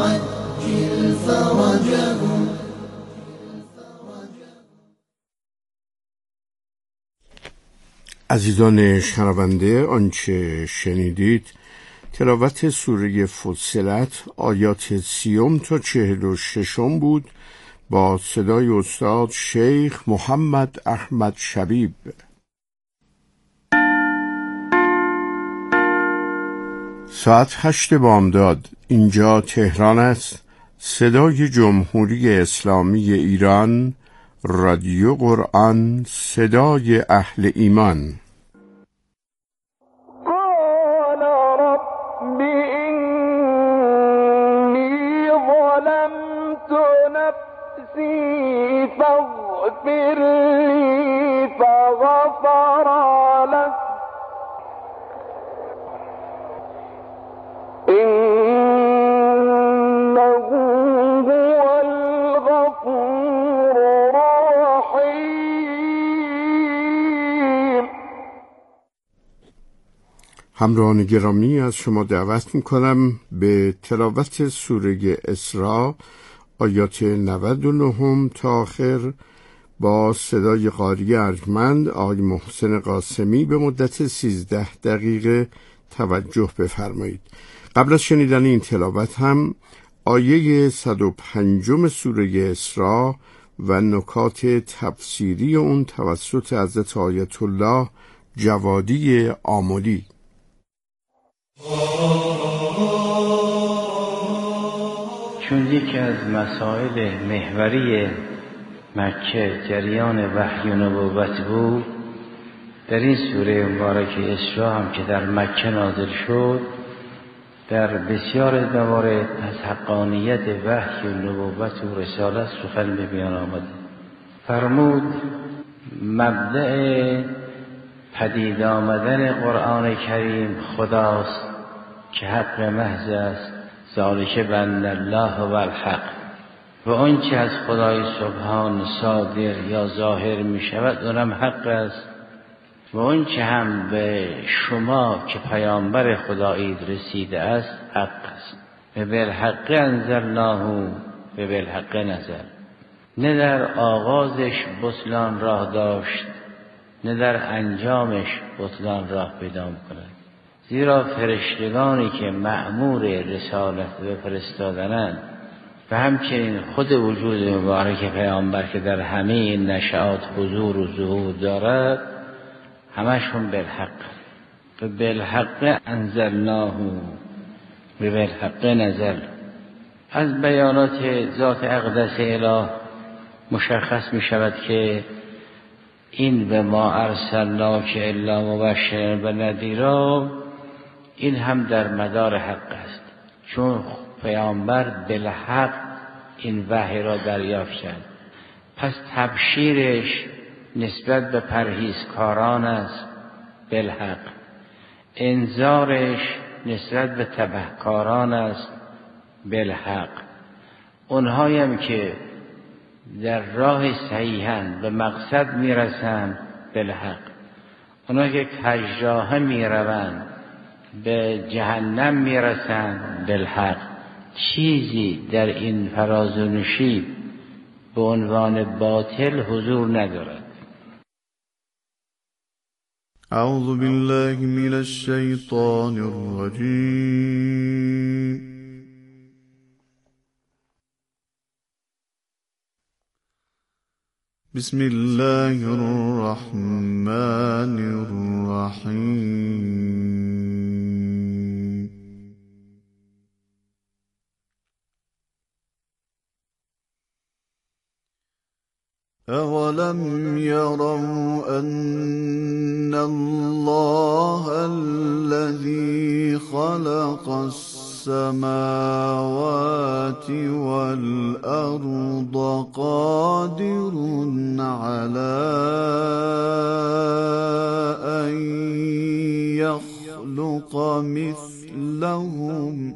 عجل فرجهم. عزیزان شنونده، آنچه شنیدید تلاوت سوره فصلت آیات 30 تا 46 بود با صدای استاد شیخ محمد احمد شبیب. ساعت 8 بامداد. اینجا تهران است. صدای جمهوری اسلامی ایران، رادیو قرآن، صدای اهل ایمان. قال رب إني ظلمت نفسي فاغفر لي فغفر له إنه هو الغفور الرحيم. همراهان گرامی، از شما دعوت میکنم به تلاوت سوره اسراء آیات 99 تا آخر با صدای قاری ارجمند آقای محسن قاسمی به مدت 13 دقیقه توجه بفرمایید. قبل از شنیدن این تلاوت هم آیه 105 سوره اسراء و نکات تفسیری اون توسط حضرت آیت الله جوادی آملی. چون یکی از مسائل محوری مکه جریان وحی و نبوت بود، در این سوره مبارکه اسراء هم که در مکه نازل شد، در بسیار موارد از حقانیت وحی و نبوت و رسالت سخن به بیان آمده. فرمود مبدأ پدید آمدن قرآن کریم خداست که حق محض است، ذالک بأن الله هو الحق، و آنچه از خدای سبحان صادر یا ظاهر می شود اونم حق است، و آنچه هم به شما که پیامبر خدایید رسیده است حق است. و بالحق انزلناه و بالحق نزل. نه در آغازش بطلان راه داشت، نه در انجامش بطلان راه پیدا کند، زیرا فرشتگانی که مأمور رسالت و فرستادنند و همچنین خود وجود مبارک پیامبر که در همه این نشأات حضور و ظهور دارد، همشون بالحق. و بالحق انزلناه و بالحق نزل. از بیانات ذات اقدس اله مشخص می شود که این به ما ارسلناک الا مبشرا و نذیرا، این هم در مدار حق است، چون پیامبر بالحق این وحی را دریافت کرد. پس تبشیرش نسبت به پرهیزکاران است بالحق، انذارش نسبت به تبهکاران است بالحق. اونهایم که در راه صحیحن به مقصد میرسند بالحق، اونها که کژراه میروند به جهنم میرسند بالحق. چیزی در این فراز و نشیب به عنوان باطل حضور ندارد. اعوذ بالله من الشیطان الرجیم. بسم الله الرحمن الرحیم. أولم يروا أن الله الذي خلق السماوات والأرض قادر على أن يخلق مثلهم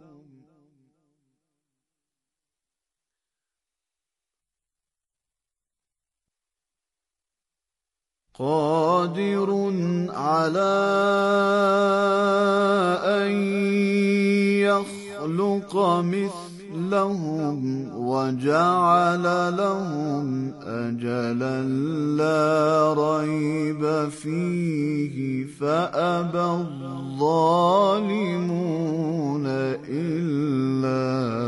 قادر على أن يخلق يخلق مثلهم وجعل لهم أجلا لا ريب فيه فأبى الظالمون إلا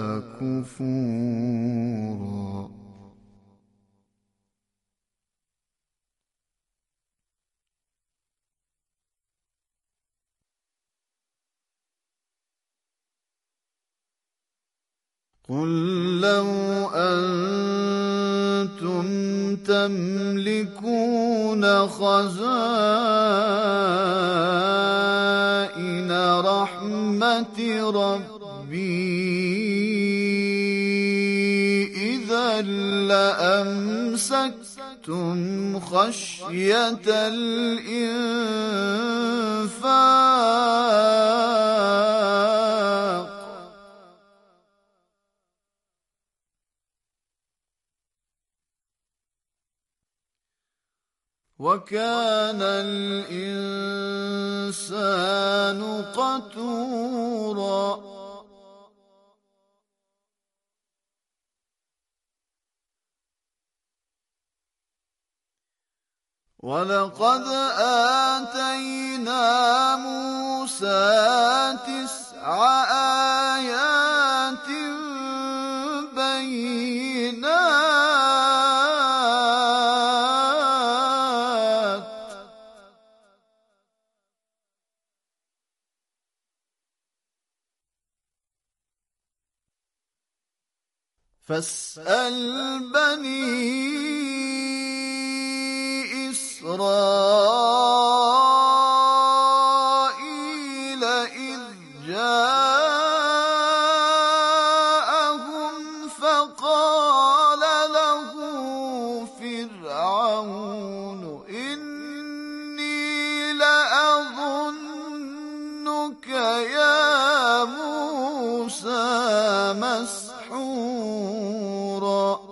كفورا. قل لو أنتم تملكون خزائن رحمة ربي إذا لأمسكتم خشية الإنفاق وكان الإنسان قتورا. ولقد آتينا موسى 9 آيات بينات فاسأل بني إسرائيل إذ جاءهم فقال له فرعون إني لأظنك يا موسى مسحورا.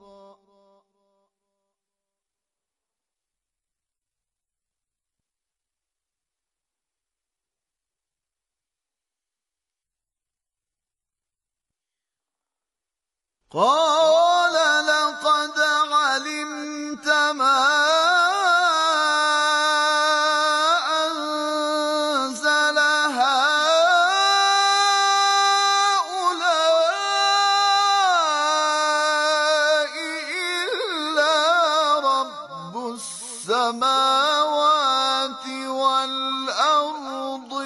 قال لقد علمت ما أنزل هؤلاء إلا رب السماوات والأرض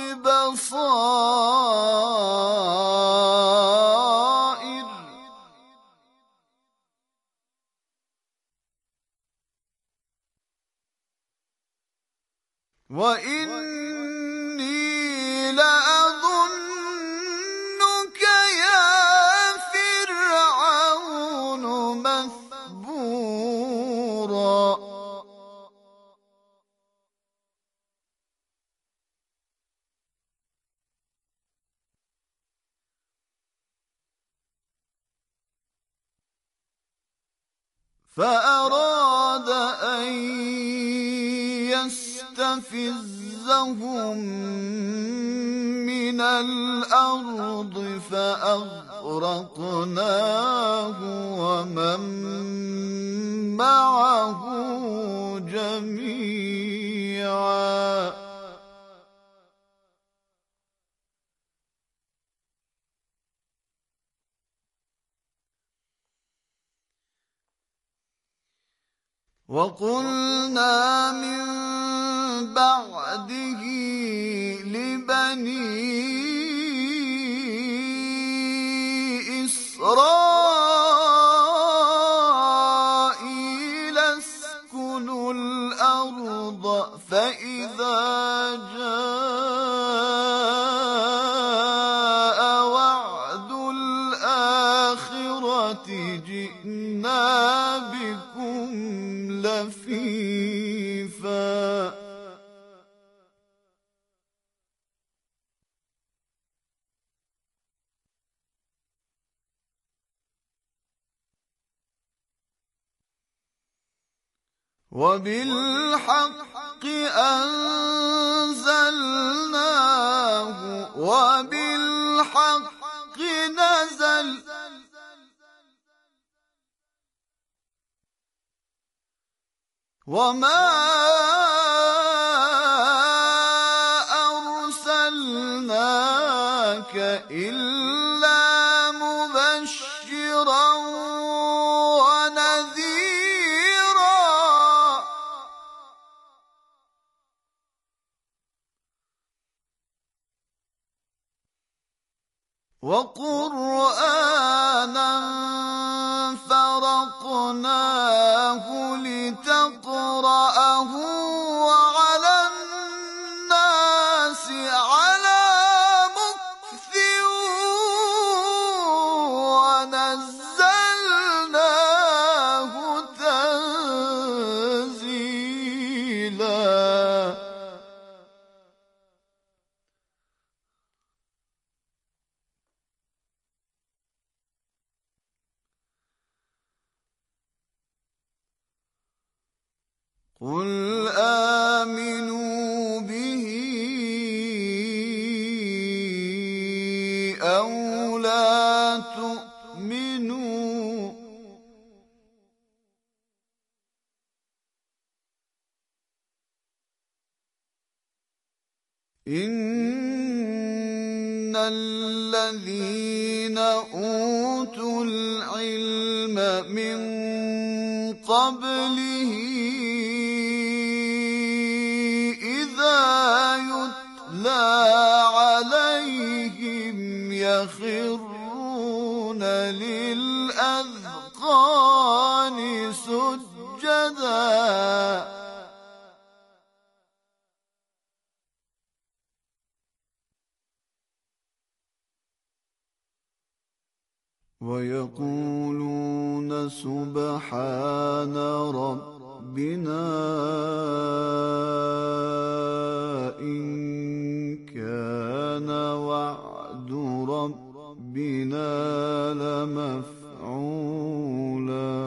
بصائر وإني لأظنك يا فرعون مثبورا. فأراد أن يستفزهم من الأرض فأغرقناه ومن معه جميعا. وقلنا من بعده لبني إسرائيل اسكنوا الأرض فإذا جاء وعد الآخرة جئنا بكم لفيفا. وبالحق أنزلناه وبالحق وما أرسلناك إلا مبشرا ونذيرا وقرآنا فرقناه لتقرأه على الناس على مكث ونزلناه تنزيلا قل آمنوا به أو لا تؤمنوا إن الذين أوتوا العلم من قبله يتلى عليهم يخرون للأذقان سجدا ويقولون سبحان ربنا إن كان وعد ربنا لمفعولا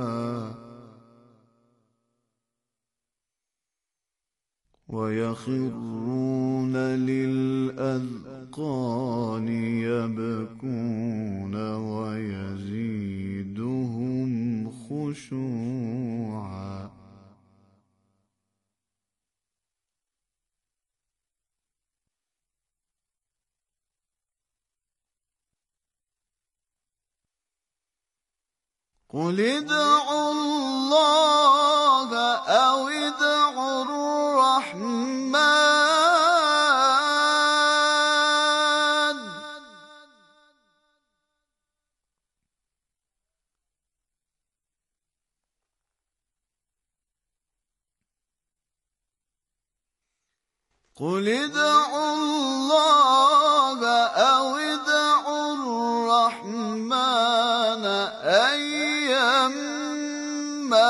ويخرون للأذقان يبكون ويزيدهم خشوعا قل ادعوا الله أو ادعوا الرحمن قل ادعوا الله أو ادعوا الرحمن أيما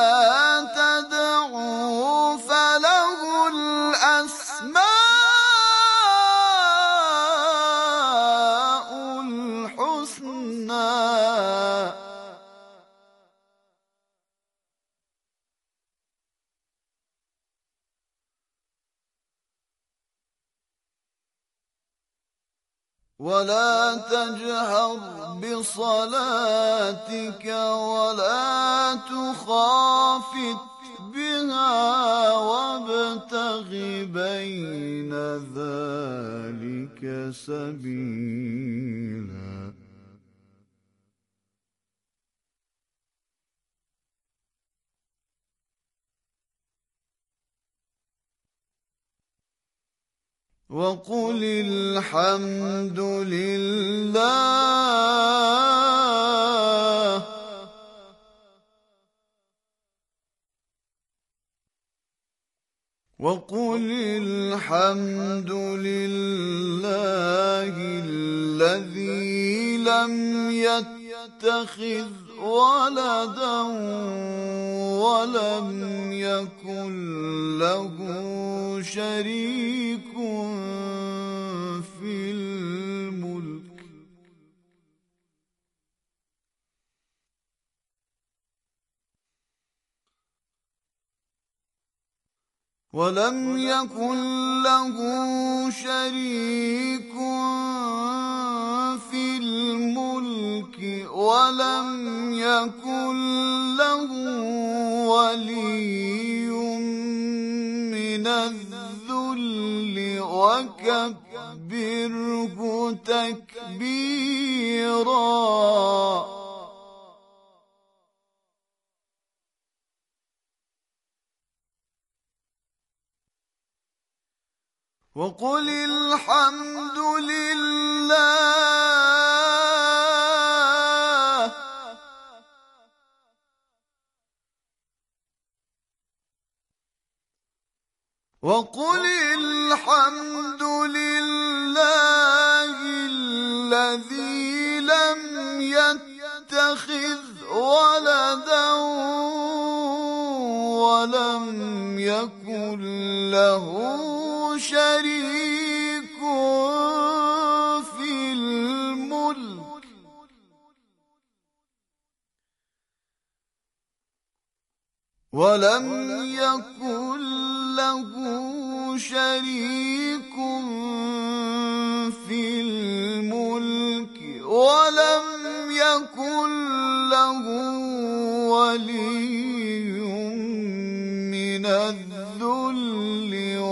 تدعوا فله الأسماء الحسنى ولا تجهر بصلاتك ولا تخافت بها وابتغ بين ذلك سبيلا وقل الحمد لله وقل الحمد لله الذي لم يتخذ ولدا ولم يكن له شريك في الملك ولم يكن له شريك في الملك ولم يكن له ولي وكبره تكبيرا وقل الحمد لله وقل الحمد لله الذي لم يتخذ ولدا ولم يكن له شريك في الملك ولم يكن له شريك في الملك ولم يكن له ولي من الذل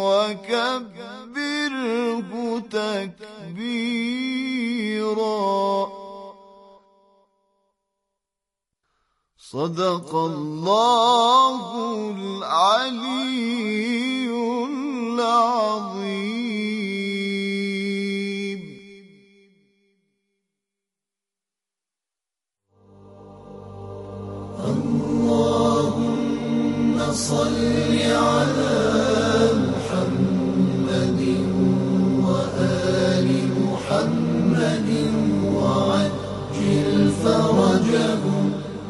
وكبره تكبيرا صدق الله العلي العظيم اللهم صل على محمد وآل محمد وعجل فرجهم.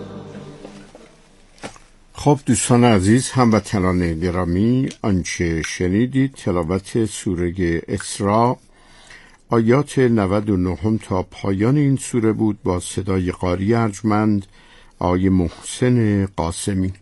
خب دوستان عزیز، هموطنان گرامی، آنچه شنیدید تلاوت سوره اسراء آیات 99 تا پایان این سوره بود با صدای قاری ارجمند آقای محسن قاسمی.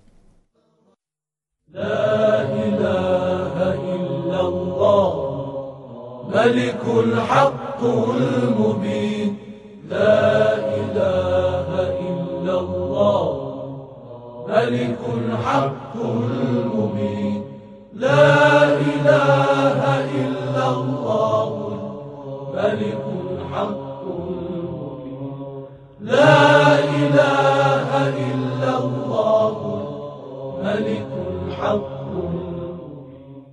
لا إله إلا الله ملك الحق المبين لا إله إلا الله ملك الحق المبين لا إله إلا الله ملك الحق المبين لا إله إلا الله ملك الحق المبين.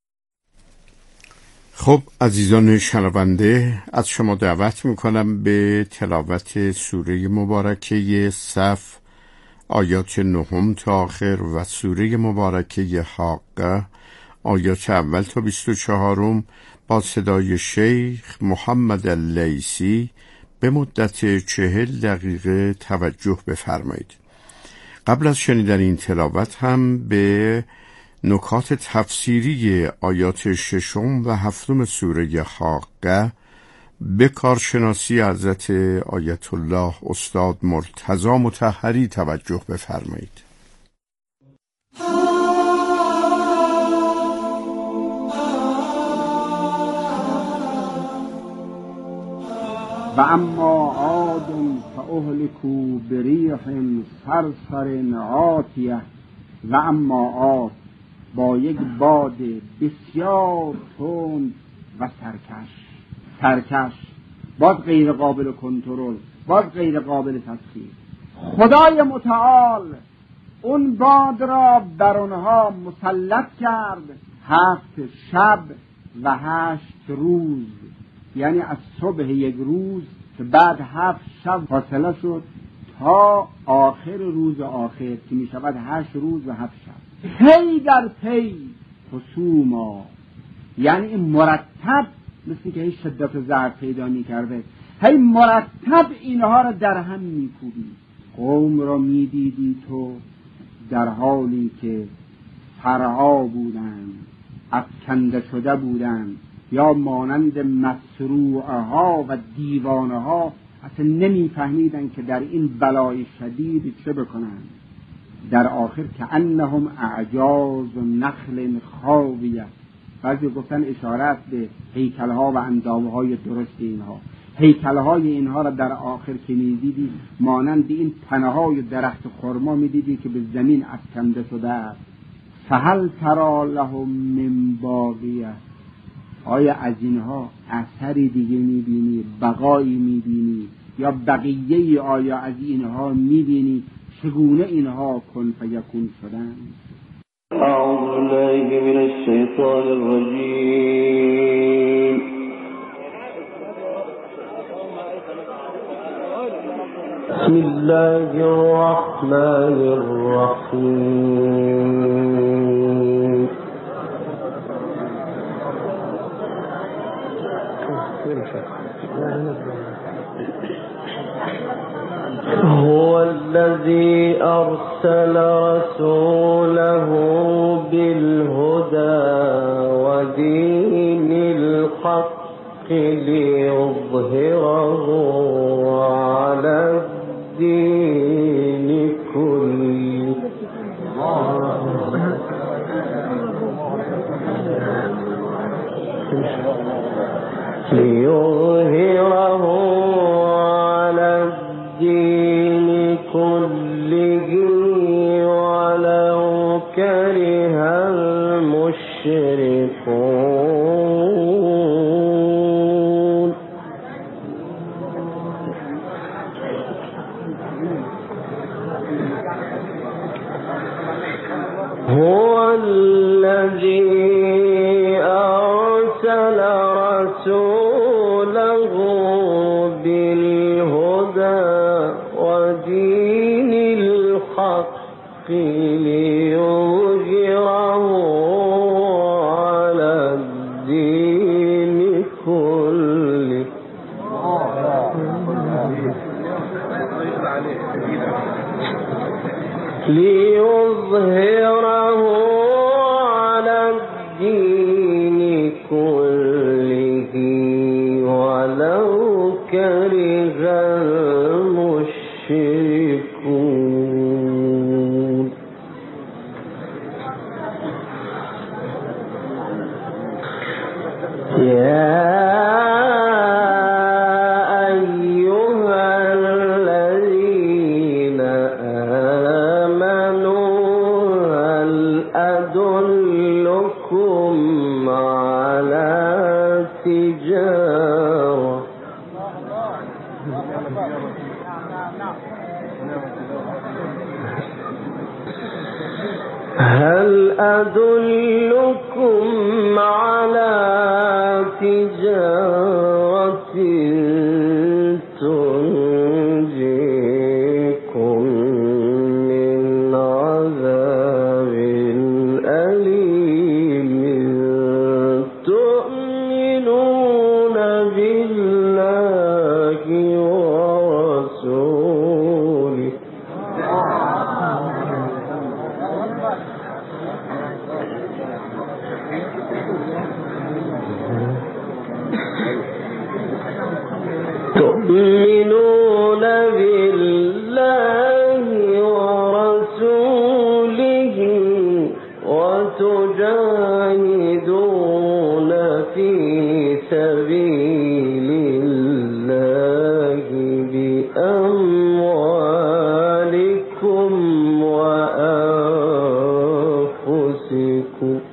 خب عزیزان شنونده، از شما دعوت میکنم به تلاوت سوره مبارکه صف آیات 9 تا آخر و سوره مبارکه حاقه آیات اول تا 24 با صدای شیخ محمد اللیثی به مدت 40 دقیقه توجه بفرمایید. قبل از شنیدن این تلاوت هم به نکات تفسیری آیات 6 و 7 سوره حاقه به کارشناسی حضرت آیت الله استاد مرتضی مطهری توجه بفرمایید. و اما عاد فاهلكوا بریح صرصر عاتیه و اما عاد با یک باد بسیار تند و سرکش باز غیر قابل کنترل، باز غیر قابل تسخیر. خدای متعال اون باد را بر اونها مسلط کرد 7 شب و 8 روز، یعنی از صبح یک روز که بعد 7 شب فاصله شد تا آخر روز آخر که می شود 8 روز و 7 شب، پی در پی خصوما، یعنی این مرتب مثل که هیچ شدت ضعف پیدا می کرده، هی مرتب اینها را در هم می کوبید. قوم را می دیدی تو در حالی که فرها بودند، افکنده شده بودند، یا مانند مسروعه ها و دیوانه ها اصلا نمی فهمیدن که در این بلای شدید چه بکنند. در آخر که انهم اعجاز نخل خاویه، بعضی گفتن اشارت به هیکلها و اندامهای درست اینها. هیکلهای اینها را در آخر که می دیدی مانند این تنه‌های درخت خرما می دیدی که به زمین افکنده شده است. فهل تری لهم من باقیه، آیا از اینها اثری دیگه میبینی، بقایی میبینی یا بقیه؟ آیا از اینها میبینی چگونه اینها کن فیکون شدن؟ أعوذ بالله من الشيطان الرجيم بسم الله الرحمن الرحيم هو الذي أرسل رسوله بالهدى ودين الحق ليظهره على الدين كله ليظهره على الدين كله ولو كره المشركون هو الذي أرسل رسوله بالهدى ودين الحق ليظهره على الدين كله ليظهره على الدين كله ولو كره المشركون يا أيها الذين آمنوا هل أدلكم على تجارة هل أدلكم على تجارة تنجيكم من عذاب أليم تؤمنون بالله ورسوله تؤمنون بالله ورسوله وتجاهدون في سبيل الله بأموالكم وأنفسكم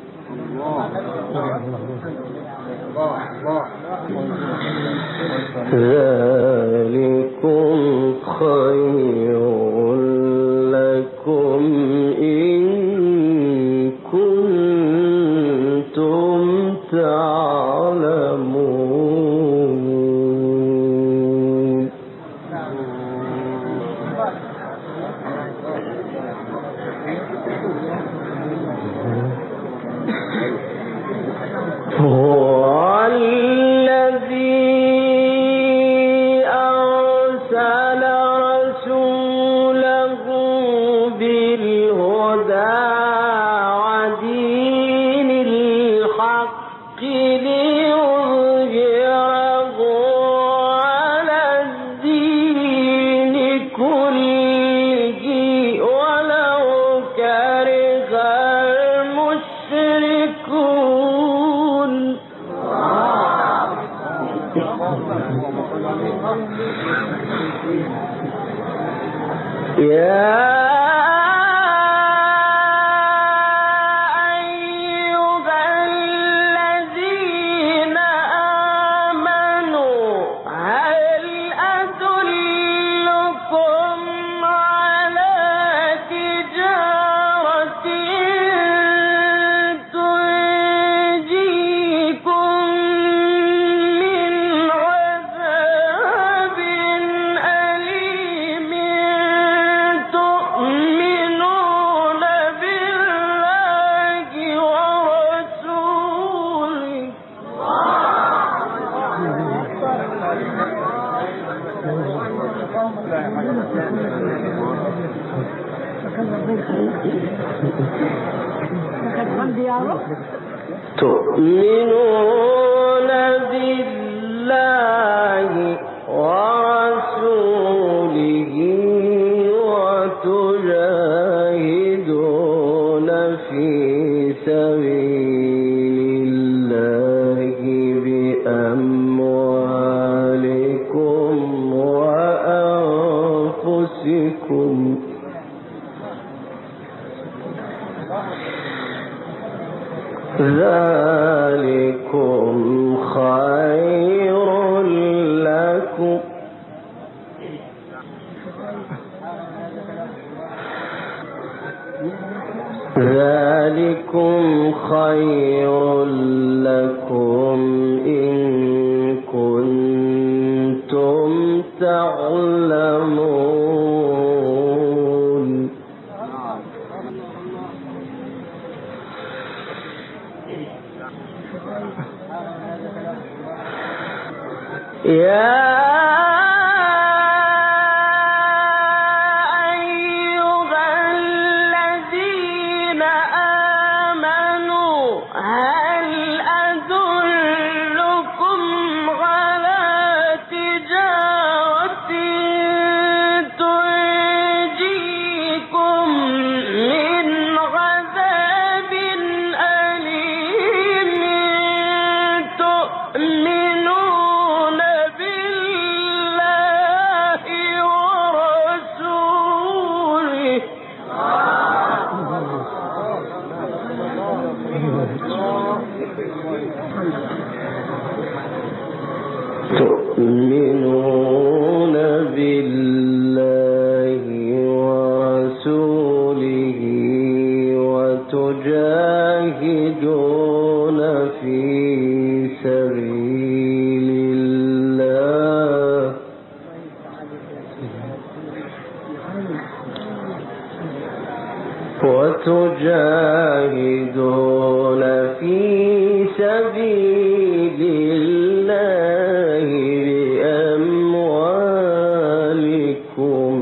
ذلكم خير لكم إن كنتم تعلمون هو الذي أرسل رسوله بالهدى ودين الحق ليظهره على الدين كله ولو كره المشركون يا أيها الذين تؤمنون بالله ورسوله وتجاهدون في سبيل الله بأموالكم وأنفسكم ذلكم خير لكم إن كنتم تعلمون يا أيها الذين آمنوا هل أدلكم على تجارة تنجيكم من عذاب أليم تؤمنون بالله ورسوله تؤمنون بالله ورسوله وتجاهدون في سبيل الله بأموالكم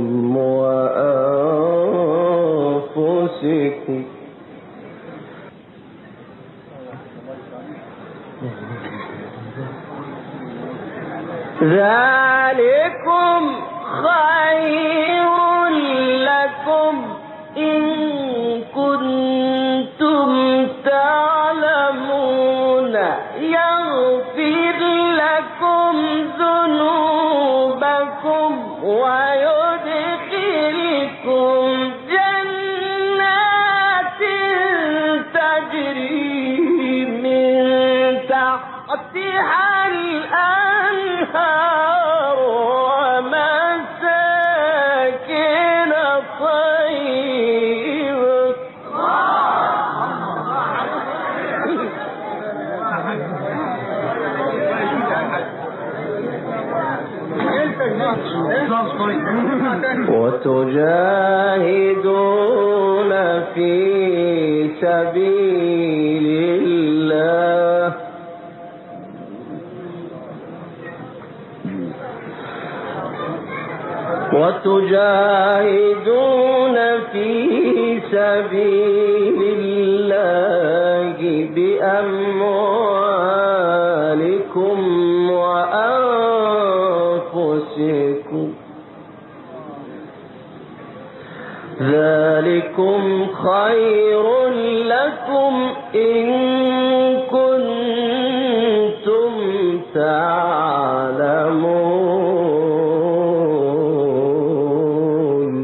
وأنفسكم ذلكم خير لكم إن كنتم تعلمون يغفر لكم ذنوبكم ويدخلكم جنات تجري من تحتها الأنهار ومساكن طيبة وتجاهدون في سبيل الله بأموالكم وأنفسكم ذلكم خير لكم إن كنتم تعلمون